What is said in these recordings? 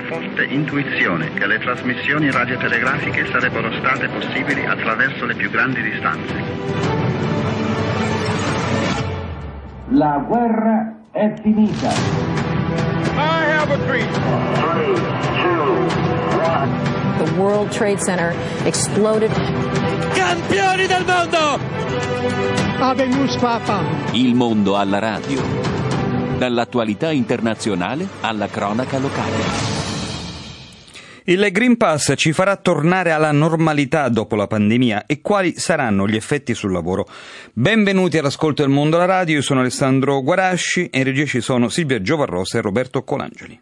forte intuizione che le trasmissioni radiotelegrafiche sarebbero state possibili attraverso le più grandi distanze. La guerra è finita. I have a dream. 3, 2, 1. The World Trade Center exploded. Campioni del mondo! Habemus Papa. Il mondo alla radio. Dall'attualità internazionale alla cronaca locale. Il Green Pass ci farà tornare alla normalità dopo la pandemia e quali saranno gli effetti sul lavoro? Benvenuti all'ascolto del mondo alla radio, io sono Alessandro Guarasci e in regia ci sono Silvia Giovarrosa e Roberto Colangeli.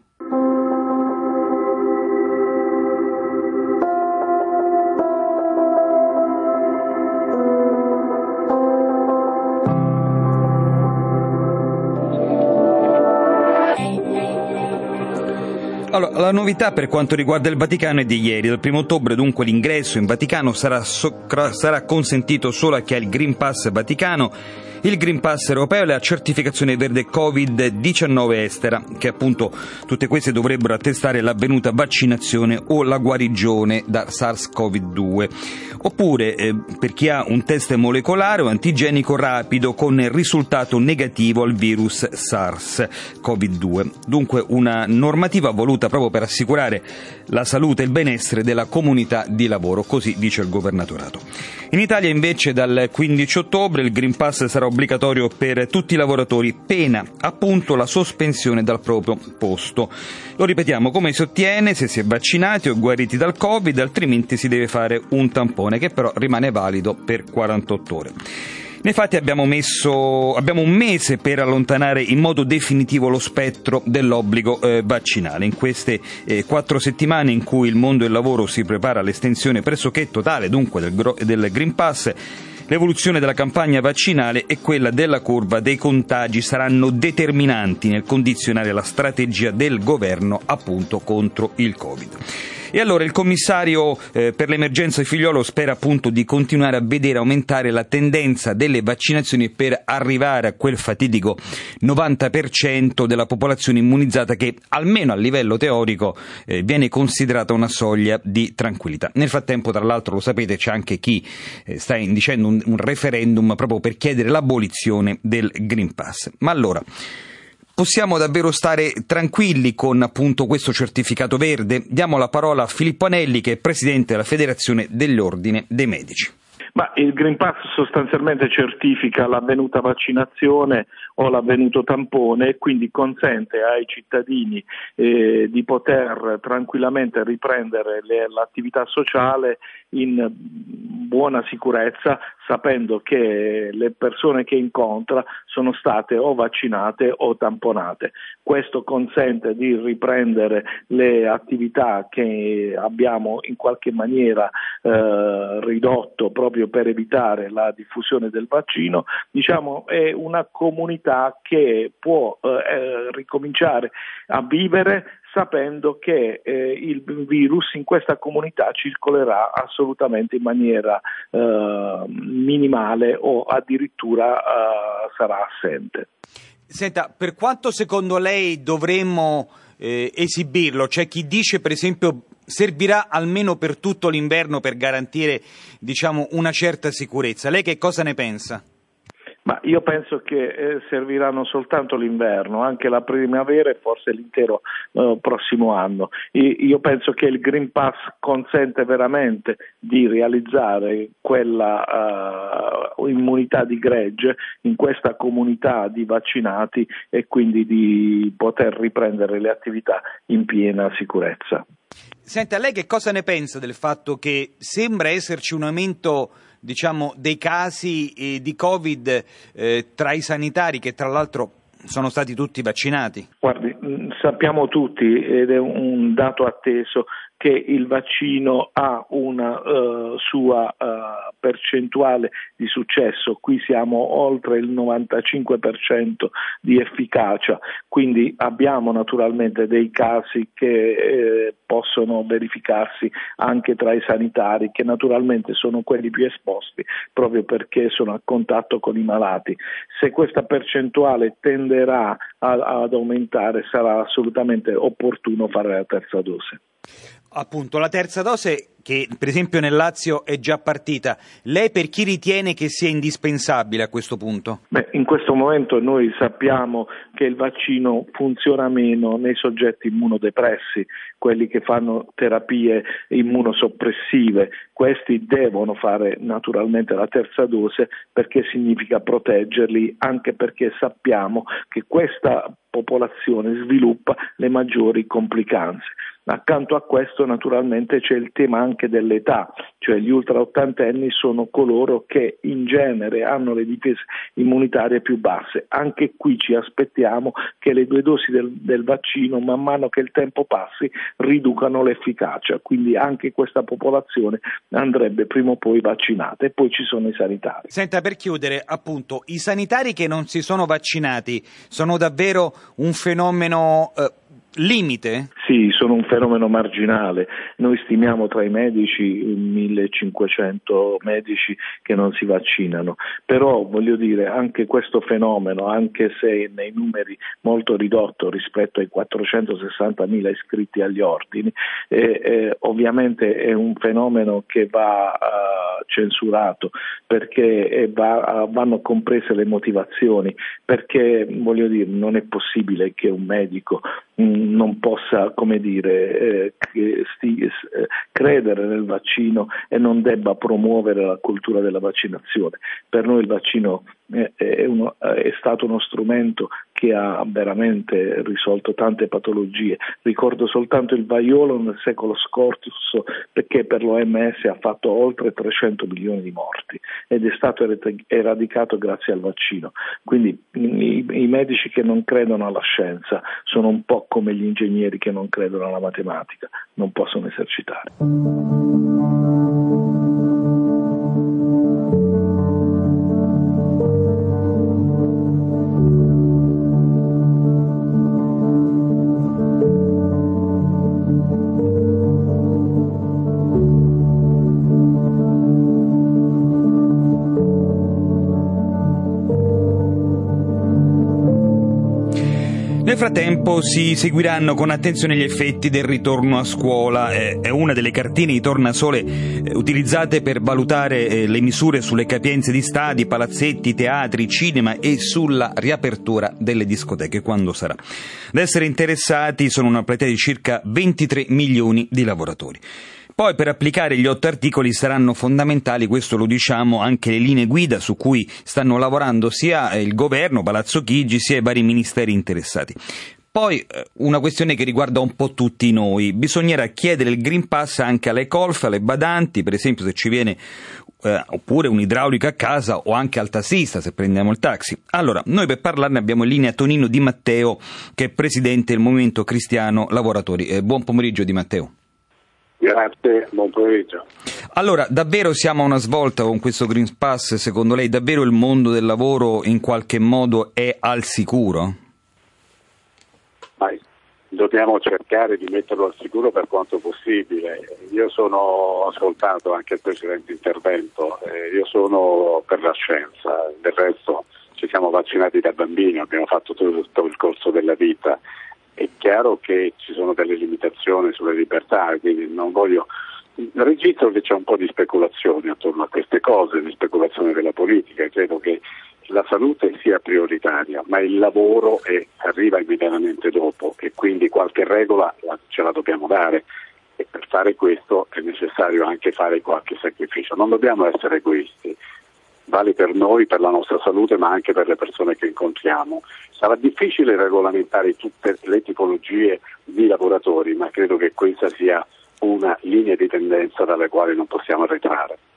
Allora, la novità per quanto riguarda il Vaticano è di ieri. Dal 1 ottobre dunque l'ingresso in Vaticano sarà consentito solo a chi ha il Green Pass Vaticano, il Green Pass europeo e la certificazione verde Covid-19 estera, che appunto tutte queste dovrebbero attestare l'avvenuta vaccinazione o la guarigione da SARS-CoV-2. Oppure per chi ha un test molecolare o antigenico rapido con risultato negativo al virus SARS-CoV-2. Dunque una normativa voluta proprio per assicurare la salute e il benessere della comunità di lavoro, così dice il governatorato. In Italia invece dal 15 ottobre il Green Pass sarà obbligatorio per tutti i lavoratori, pena appunto la sospensione dal proprio posto. Lo ripetiamo, come si ottiene se si è vaccinati o guariti dal Covid, altrimenti si deve fare un tampone che però rimane valido per 48 ore. Infatti abbiamo un mese per allontanare in modo definitivo lo spettro dell'obbligo vaccinale. In queste 4 settimane in cui il mondo del lavoro si prepara all'estensione pressoché totale dunque del Green Pass, l'evoluzione della campagna vaccinale e quella della curva dei contagi saranno determinanti nel condizionare la strategia del governo appunto contro il Covid. E allora il commissario per l'emergenza Figliuolo spera appunto di continuare a vedere aumentare la tendenza delle vaccinazioni per arrivare a quel fatidico 90% della popolazione immunizzata che almeno a livello teorico viene considerata una soglia di tranquillità. Nel frattempo, tra l'altro, lo sapete, c'è anche chi sta dicendo un referendum proprio per chiedere l'abolizione del Green Pass. Ma allora, possiamo davvero stare tranquilli con appunto questo certificato verde? Diamo la parola a Filippo Anelli, che è presidente della Federazione dell'Ordine dei Medici. Ma il Green Pass sostanzialmente certifica l'avvenuta vaccinazione o l'avvenuto tampone e quindi consente ai cittadini di poter tranquillamente riprendere l'attività sociale in buona sicurezza, sapendo che le persone che incontra sono state o vaccinate o tamponate. Questo consente di riprendere le attività che abbiamo in qualche maniera ridotto proprio per evitare la diffusione del vaccino. Diciamo, è una comunità che può ricominciare a vivere sapendo che il virus in questa comunità circolerà assolutamente in maniera minimale o addirittura sarà assente. Senta, per quanto secondo lei dovremmo esibirlo? C'è chi dice, per esempio, servirà almeno per tutto l'inverno per garantire, diciamo, una certa sicurezza. Lei che cosa ne pensa? Ma io penso che serviranno soltanto l'inverno, anche la primavera e forse l'intero prossimo anno. Io penso che il Green Pass consente veramente di realizzare quella immunità di gregge in questa comunità di vaccinati e quindi di poter riprendere le attività in piena sicurezza. Senta, lei che cosa ne pensa del fatto che sembra esserci un aumento, diciamo, dei casi di Covid tra i sanitari, che tra l'altro sono stati tutti vaccinati? Guardi, sappiamo tutti, ed è un dato atteso, che il vaccino ha una sua percentuale di successo, qui siamo oltre il 95% di efficacia, quindi abbiamo naturalmente dei casi che possono verificarsi anche tra i sanitari, che naturalmente sono quelli più esposti proprio perché sono a contatto con i malati. Se questa percentuale tenderà ad aumentare, sarà assolutamente opportuno fare la terza dose. Appunto, la terza dose che per esempio nel Lazio è già partita, lei per chi ritiene che sia indispensabile a questo punto? In questo momento noi sappiamo che il vaccino funziona meno nei soggetti immunodepressi, quelli che fanno terapie immunosoppressive. Questi devono fare naturalmente la terza dose perché significa proteggerli, anche perché sappiamo che questa popolazione sviluppa le maggiori complicanze. Accanto a questo naturalmente c'è il tema anche dell'età, cioè gli ultraottantenni sono coloro che in genere hanno le difese immunitarie più basse. Anche qui ci aspettiamo che le 2 dosi del vaccino, man mano che il tempo passi, riducano l'efficacia, quindi anche questa popolazione andrebbe prima o poi vaccinata. E poi ci sono i sanitari. Senta, per chiudere, appunto, i sanitari che non si sono vaccinati sono davvero un fenomeno limite? Sì, sono un fenomeno marginale. Noi stimiamo tra i medici 1500 medici che non si vaccinano, però voglio dire, anche questo fenomeno, anche se nei numeri molto ridotto rispetto ai 460.000 iscritti agli ordini, ovviamente è un fenomeno che va censurato, perché vanno comprese le motivazioni, perché voglio dire, non è possibile che un medico non possa, come dire, credere nel vaccino e non debba promuovere la cultura della vaccinazione. Per noi il vaccino è stato uno strumento che ha veramente risolto tante patologie. Ricordo soltanto il vaiolo nel secolo scorso, perché per l'OMS ha fatto oltre 300 milioni di morti ed è stato eradicato grazie al vaccino. Quindi i medici che non credono alla scienza sono un po' come gli ingegneri che non credono alla matematica, non possono esercitare. Nel frattempo si seguiranno con attenzione gli effetti del ritorno a scuola. È una delle cartine di tornasole utilizzate per valutare le misure sulle capienze di stadi, palazzetti, teatri, cinema e sulla riapertura delle discoteche, quando sarà. Ad essere interessati sono una platea di circa 23 milioni di lavoratori. Poi per applicare gli 8 articoli saranno fondamentali, questo lo diciamo, anche le linee guida su cui stanno lavorando sia il governo, Palazzo Chigi, sia i vari ministeri interessati. Poi una questione che riguarda un po' tutti noi: bisognerà chiedere il Green Pass anche alle colf, alle badanti, per esempio se ci viene oppure un idraulico a casa, o anche al tassista se prendiamo il taxi. Allora, noi per parlarne abbiamo in linea Tonino Di Matteo, che è presidente del Movimento Cristiano Lavoratori. Buon pomeriggio Di Matteo. Grazie, buon pomeriggio. Allora, davvero siamo a una svolta con questo Green Pass? Secondo lei davvero il mondo del lavoro in qualche modo è al sicuro? Dobbiamo cercare di metterlo al sicuro per quanto possibile. Io ho ascoltato anche il precedente intervento, io sono per la scienza, del resto ci siamo vaccinati da bambini, abbiamo fatto tutto il corso della vita. È chiaro che ci sono delle limitazioni sulle libertà, quindi non voglio... Registro che c'è un po' di speculazione attorno a queste cose, di speculazione della politica. Credo che la salute sia prioritaria, ma il lavoro arriva immediatamente dopo e quindi qualche regola ce la dobbiamo dare, e per fare questo è necessario anche fare qualche sacrificio. Non dobbiamo essere egoisti. Vale per noi, per la nostra salute, ma anche per le persone che incontriamo. Sarà difficile regolamentare tutte le tipologie di lavoratori, ma credo che questa sia una linea di tendenza dalle quali non possiamo arretrare.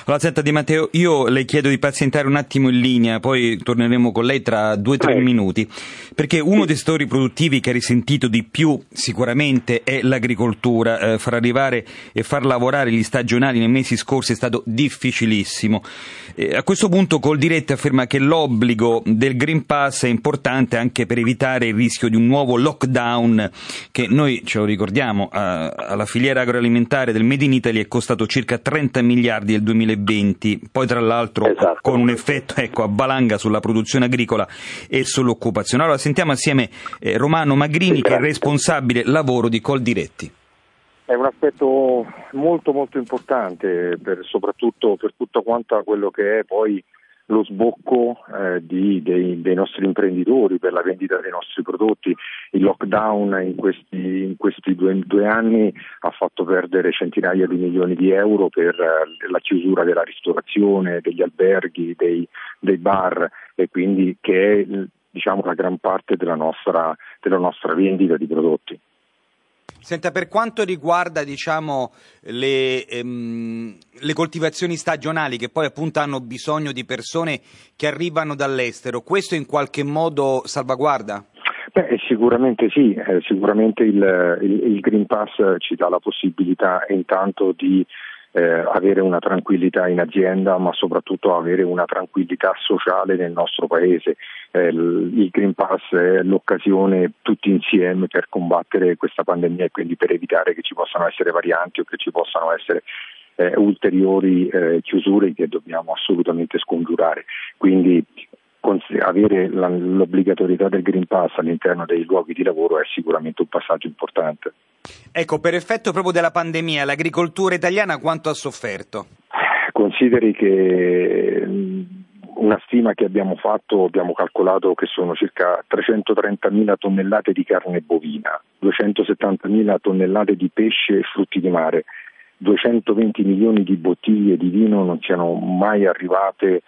Allora, senta Di Matteo, io le chiedo di pazientare un attimo in linea, poi torneremo con lei tra 2-3 minuti, perché uno dei settori produttivi che ha risentito di più sicuramente è l'agricoltura. Far arrivare e far lavorare gli stagionali nei mesi scorsi è stato difficilissimo. A questo punto Coldiretti afferma che l'obbligo del Green Pass è importante anche per evitare il rischio di un nuovo lockdown che noi ce lo ricordiamo alla filiera agroalimentare del Made in Italy è costato circa 30 miliardi nel 2020, poi tra l'altro con un effetto a valanga sulla produzione agricola e sull'occupazione. Allora sentiamo assieme Romano Magrini, che è responsabile lavoro di Coldiretti. È un aspetto molto molto importante soprattutto per tutto quanto quello che è poi lo sbocco dei nostri imprenditori per la vendita dei nostri prodotti. Il lockdown in questi due anni ha fatto perdere centinaia di milioni di euro per la chiusura della ristorazione, degli alberghi, dei bar, e quindi che è la gran parte della nostra vendita di prodotti. Senta, per quanto riguarda le coltivazioni stagionali che poi appunto hanno bisogno di persone che arrivano dall'estero, questo in qualche modo salvaguarda? Sicuramente sì, sicuramente il Green Pass ci dà la possibilità intanto di avere una tranquillità in azienda, ma soprattutto avere una tranquillità sociale nel nostro paese. Il Green Pass è l'occasione tutti insieme per combattere questa pandemia e quindi per evitare che ci possano essere varianti o che ci possano essere ulteriori chiusure che dobbiamo assolutamente scongiurare. Quindi avere l'obbligatorietà del Green Pass all'interno dei luoghi di lavoro è sicuramente un passaggio importante. Ecco, per effetto proprio della pandemia, l'agricoltura italiana quanto ha sofferto? Consideri che una stima che abbiamo fatto, abbiamo calcolato che sono circa 330.000 tonnellate di carne bovina, 270.000 tonnellate di pesce e frutti di mare, 220 milioni di bottiglie di vino non siano mai arrivate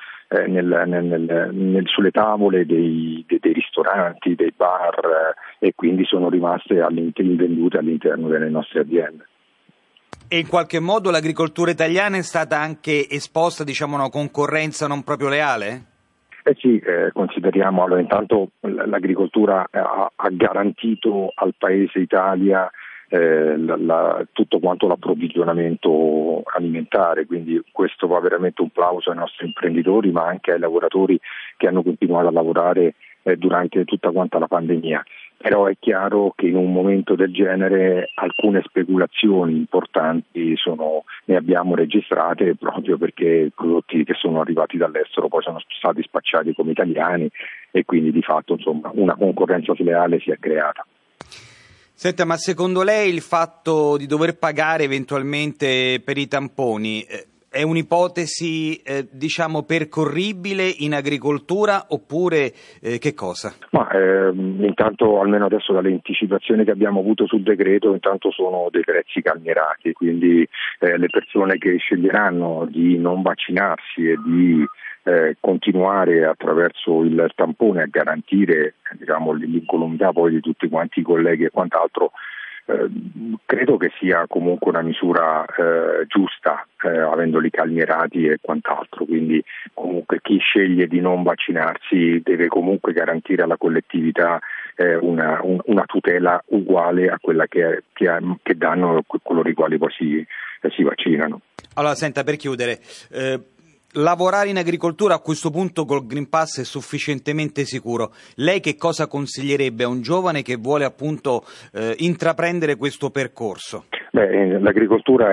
sulle tavole dei ristoranti, dei bar, e quindi sono rimaste invendute all'interno delle nostre aziende. E in qualche modo l'agricoltura italiana è stata anche esposta a una concorrenza non proprio leale? Sì, consideriamo, allora intanto l'agricoltura ha garantito al Paese Italia tutto quanto l'approvvigionamento alimentare, quindi questo va veramente un plauso ai nostri imprenditori ma anche ai lavoratori che hanno continuato a lavorare durante tutta quanta la pandemia. Però è chiaro che in un momento del genere alcune speculazioni importanti ne abbiamo registrate proprio perché i prodotti che sono arrivati dall'estero poi sono stati spacciati come italiani e quindi di fatto una concorrenza sleale si è creata. Senta, ma secondo lei il fatto di dover pagare eventualmente per i tamponi è un'ipotesi percorribile in agricoltura oppure che cosa? Intanto almeno adesso dalle anticipazioni che abbiamo avuto sul decreto intanto sono dei prezzi calmierati, quindi le persone che sceglieranno di non vaccinarsi e di continuare attraverso il tampone a garantire l'incolumità poi di tutti quanti i colleghi e quant'altro, credo che sia comunque una misura giusta, avendoli calmierati e quant'altro, quindi comunque chi sceglie di non vaccinarsi deve comunque garantire alla collettività una tutela uguale a quella che danno coloro i quali poi si vaccinano. Allora, senta, per chiudere, lavorare in agricoltura a questo punto col Green Pass è sufficientemente sicuro. Lei che cosa consiglierebbe a un giovane che vuole appunto intraprendere questo percorso? L'agricoltura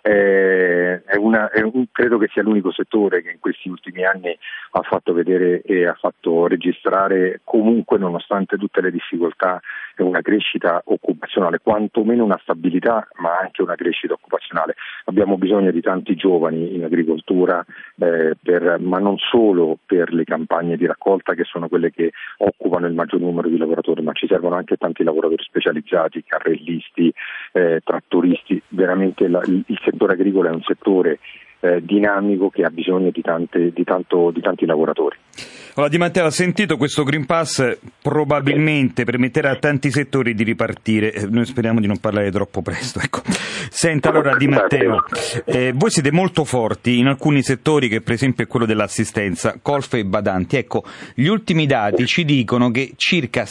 credo che sia l'unico settore che in questi ultimi anni ha fatto vedere e ha fatto registrare comunque, nonostante tutte le difficoltà, una crescita occupazionale, quantomeno una stabilità, ma anche una crescita occupazionale. Abbiamo bisogno di tanti giovani in agricoltura, ma non solo per le campagne di raccolta che sono quelle che occupano il maggior numero di lavoratori, ma ci servono anche tanti lavoratori specializzati, carrellisti, trattoristi. Veramente il settore agricolo è un settore dinamico che ha bisogno di tanti lavoratori. Allora, Di Matteo, ha sentito, questo Green Pass probabilmente permetterà a tanti settori di ripartire. Noi speriamo di non parlare troppo presto. Ecco. Senta, allora, Di Matteo, voi siete molto forti in alcuni settori, che per esempio è quello dell'assistenza, colf e badanti. Ecco, gli ultimi dati ci dicono che circa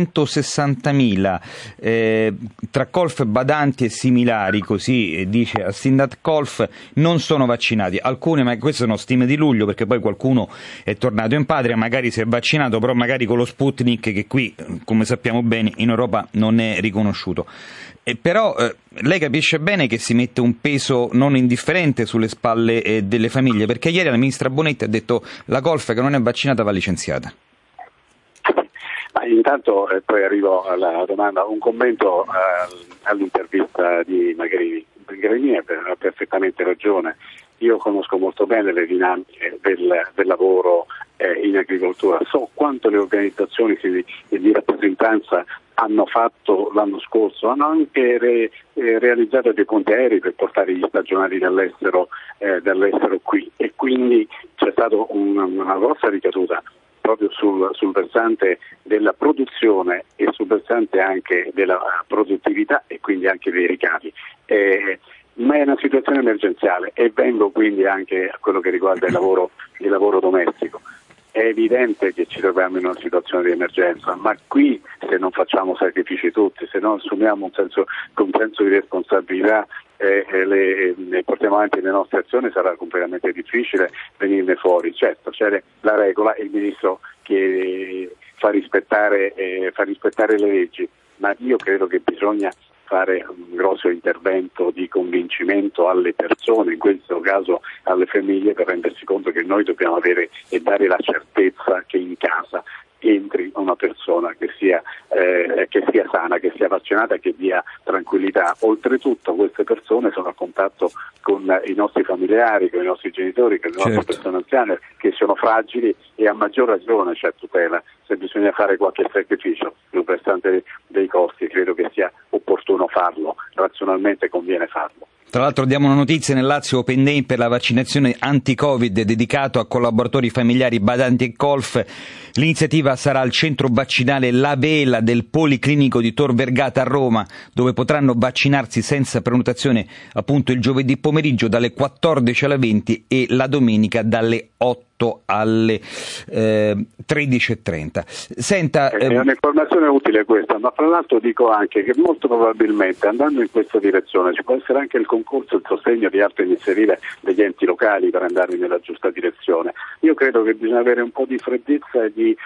660.000 tra colf, badanti e similari, così dice Assindat Colf, non sono vaccinati. Alcune, ma queste sono stime di luglio, perché poi qualcuno è tornato in patria, magari si è vaccinato, però magari con lo Sputnik, che qui, come sappiamo bene, in Europa non è riconosciuto. Però lei capisce bene che si mette un peso non indifferente sulle spalle delle famiglie, perché ieri la ministra Bonetti ha detto la colf che non è vaccinata va licenziata. Ma intanto, poi arrivo alla domanda, un commento all'intervista di Magrini. Magrini ha perfettamente ragione. Io conosco molto bene le dinamiche del lavoro in agricoltura, so quanto le organizzazioni di rappresentanza hanno fatto l'anno scorso, hanno anche realizzato dei ponti aerei per portare gli stagionali dall'estero qui, e quindi c'è stata una grossa ricaduta proprio sul versante della produzione e sul versante anche della produttività e quindi anche dei ricavi. Ma è una situazione emergenziale, e vengo quindi anche a quello che riguarda il lavoro domestico. È evidente che ci troviamo in una situazione di emergenza, ma qui, se non facciamo sacrifici tutti, se non assumiamo un senso di responsabilità e portiamo avanti le nostre azioni, sarà completamente difficile venirne fuori. Certo, c'è la regola, il ministro che fa rispettare le leggi, ma io credo che bisogna fare un grosso intervento di convincimento alle persone, in questo caso alle famiglie, per rendersi conto che noi dobbiamo avere e dare la certezza che in casa entri una persona che sia sana, che sia vaccinata, che dia tranquillità. Oltretutto queste persone sono a contatto con i nostri familiari, con i nostri genitori, con le nostre persone anziane che sono fragili, e a maggior ragione c'è tutela. Se bisogna fare qualche sacrificio sul versante dei costi, credo che sia opportuno farlo, razionalmente conviene farlo. Tra l'altro diamo una notizia: nel Lazio Open Day per la vaccinazione anti-Covid dedicato a collaboratori familiari, badanti e colf. L'iniziativa sarà al centro vaccinale La Vela del Policlinico di Tor Vergata a Roma, dove potranno vaccinarsi senza prenotazione appunto il giovedì pomeriggio dalle 14 alle 20 e la domenica dalle 8 alle 13:30. Senta, è un'informazione utile questa, ma fra l'altro dico anche che molto probabilmente, andando in questa direzione, ci può essere anche il concorso e il sostegno di altre iniziative degli enti locali per andare nella giusta direzione. Io credo che bisogna avere un po' di freddezza e di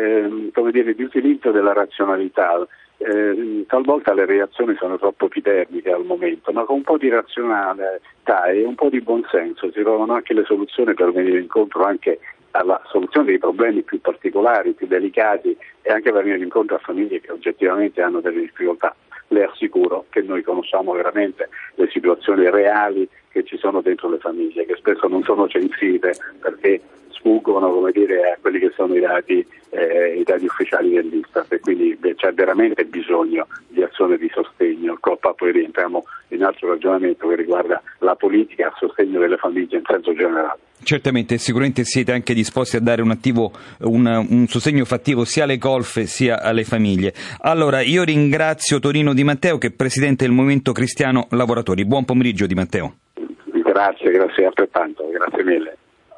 utilizzo della razionalità. Talvolta le reazioni sono troppo epidermiche al momento, ma con un po' di razionalità e un po' di buonsenso si trovano anche le soluzioni per venire incontro anche alla soluzione dei problemi più particolari, più delicati, e anche per venire incontro a famiglie che oggettivamente hanno delle difficoltà. Le assicuro che noi conosciamo veramente le situazioni reali che ci sono dentro le famiglie, che spesso non sono censite perché sfuggono, a quelli che sono i dati ufficiali dell'Istat, e quindi c'è veramente bisogno di azione di sostegno. Poi rientriamo in un altro ragionamento che riguarda la politica a sostegno delle famiglie in senso generale. Certamente, sicuramente siete anche disposti a dare un sostegno fattivo sia alle colf sia alle famiglie. Allora, io ringrazio Torino Di Matteo, che è presidente del Movimento Cristiano Lavoratori. Buon pomeriggio, Di Matteo. Grazie altrettanto, grazie mille.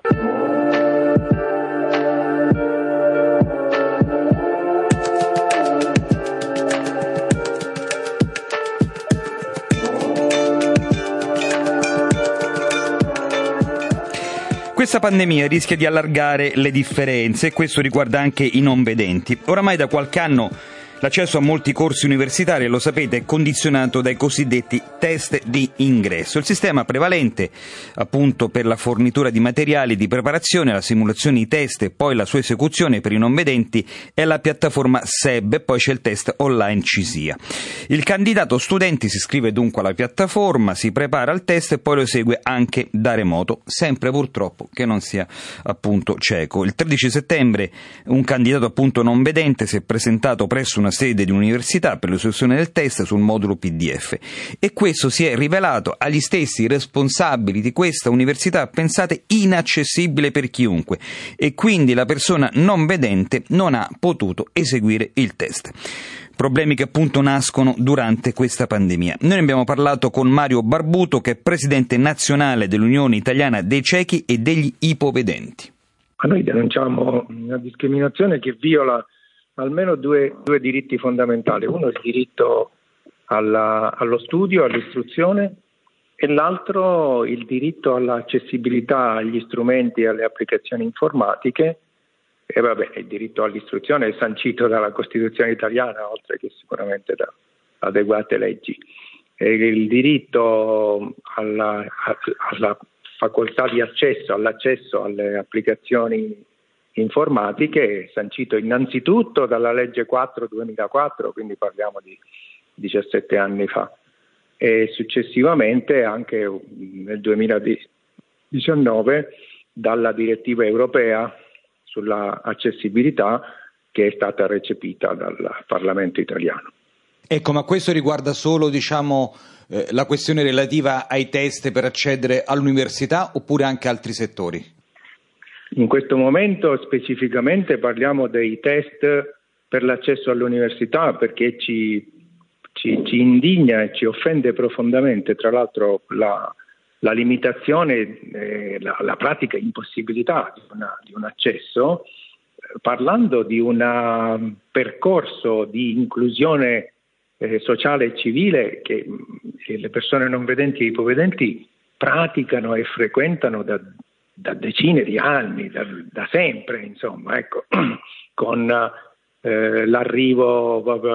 Questa pandemia rischia di allargare le differenze, e questo riguarda anche i non vedenti. Oramai da qualche anno l'accesso a molti corsi universitari, lo sapete, è condizionato dai cosiddetti test di ingresso. Il sistema prevalente, appunto, per la fornitura di materiali di preparazione, la simulazione di test e poi la sua esecuzione per i non vedenti è la piattaforma SEB, e poi c'è il test online CISIA. Il candidato studente si iscrive dunque alla piattaforma, si prepara al test e poi lo esegue anche da remoto, sempre purtroppo che non sia appunto cieco. Il 13 settembre un candidato appunto non vedente si è presentato presso una una sede di un'università per l'esecuzione del test sul modulo PDF, e questo si è rivelato agli stessi responsabili di questa università, pensate, inaccessibile per chiunque, e quindi la persona non vedente non ha potuto eseguire il test. Problemi che appunto nascono durante questa pandemia. Noi ne abbiamo parlato con Mario Barbuto, che è presidente nazionale dell'Unione Italiana dei Ciechi e degli Ipovedenti. Noi denunciamo una discriminazione che viola almeno due diritti fondamentali. Uno è il diritto allo studio, all'istruzione, e l'altro il diritto all'accessibilità agli strumenti e alle applicazioni informatiche. E il diritto all'istruzione è sancito dalla Costituzione italiana, oltre che sicuramente da adeguate leggi. E il diritto alla facoltà di all'accesso alle applicazioni informatiche è sancito innanzitutto dalla legge 4/2004, quindi parliamo di 17 anni fa, e successivamente anche nel 2019 dalla direttiva europea sulla accessibilità, che è stata recepita dal Parlamento italiano. Ecco, ma questo riguarda solo, la questione relativa ai test per accedere all'università, oppure anche altri settori? In questo momento specificamente parliamo dei test per l'accesso all'università, perché ci indigna e ci offende profondamente, tra l'altro, la limitazione, la pratica impossibilità di un accesso, parlando di un percorso di inclusione sociale e civile che le persone non vedenti e ipovedenti praticano e frequentano da decine di anni, da sempre, insomma, ecco, con l'arrivo proprio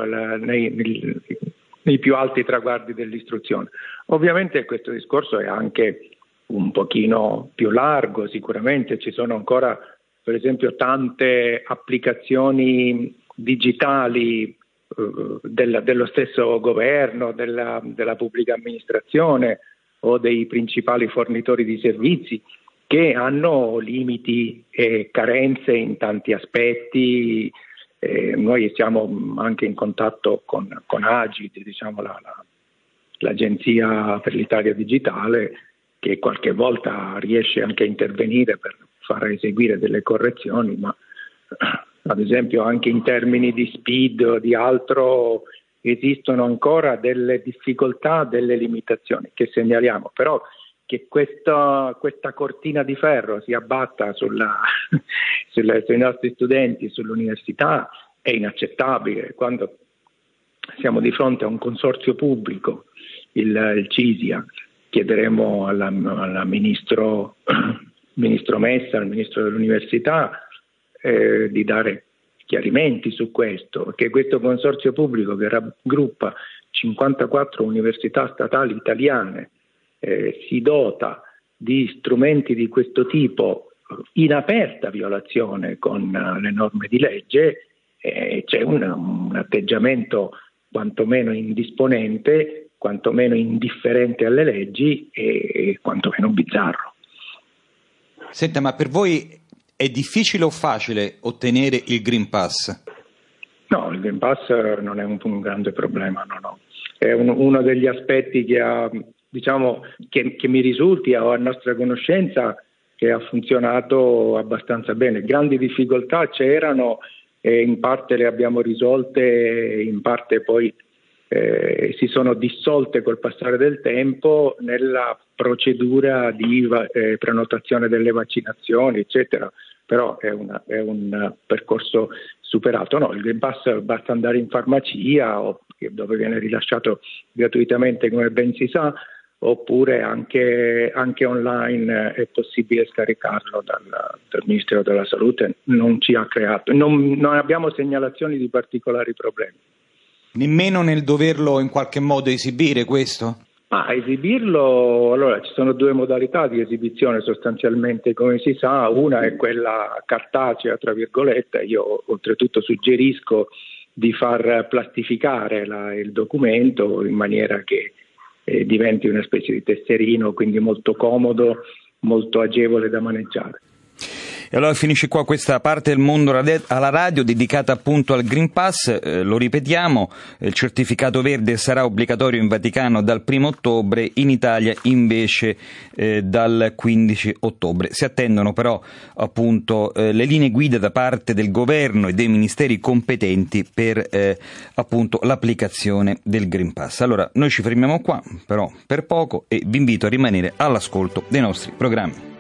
nei più alti traguardi dell'istruzione. Ovviamente questo discorso è anche un pochino più largo, sicuramente ci sono ancora, per esempio, tante applicazioni digitali dello stesso governo, della pubblica amministrazione o dei principali fornitori di servizi, che hanno limiti e carenze in tanti aspetti. Noi siamo anche in contatto con Agid, l'Agenzia per l'Italia Digitale, che qualche volta riesce anche a intervenire per far eseguire delle correzioni, ma ad esempio anche in termini di speed o di altro esistono ancora delle difficoltà, delle limitazioni che segnaliamo, però che questa cortina di ferro si abbatta sui nostri studenti, sull'università, è inaccettabile. Quando siamo di fronte a un consorzio pubblico, il CISIA, chiederemo al ministro Messa, al ministro dell'università, di dare chiarimenti su questo, che questo consorzio pubblico, che raggruppa 54 università statali italiane, si dota di strumenti di questo tipo in aperta violazione con le norme di legge, c'è un atteggiamento quantomeno indisponente, quantomeno indifferente alle leggi e quantomeno bizzarro. Senta, ma per voi è difficile o facile ottenere il Green Pass? No, il Green Pass non è un grande problema, no. È uno degli aspetti che che mi risulti o a nostra conoscenza che ha funzionato abbastanza bene. Grandi difficoltà c'erano e in parte le abbiamo risolte, in parte poi si sono dissolte col passare del tempo nella procedura di prenotazione delle vaccinazioni, eccetera. Però è un percorso superato. No, il Green Pass basta andare in farmacia dove viene rilasciato gratuitamente, come ben si sa, oppure anche online è possibile scaricarlo dal Ministero della Salute. Non ci ha creato, non abbiamo segnalazioni di particolari problemi. Nemmeno nel doverlo in qualche modo esibire questo? Esibirlo, allora ci sono due modalità di esibizione sostanzialmente, come si sa. Una è quella cartacea, tra virgolette. Io oltretutto suggerisco di far plastificare il documento in maniera che diventi una specie di tesserino, quindi molto comodo, molto agevole da maneggiare. E allora finisce qua questa parte del mondo alla radio dedicata appunto al Green Pass. Lo ripetiamo, il certificato verde sarà obbligatorio in Vaticano dal 1 ottobre, in Italia invece dal 15 ottobre. Si attendono però appunto le linee guida da parte del governo e dei ministeri competenti per appunto l'applicazione del Green Pass. Allora noi ci fermiamo qua però per poco e vi invito a rimanere all'ascolto dei nostri programmi.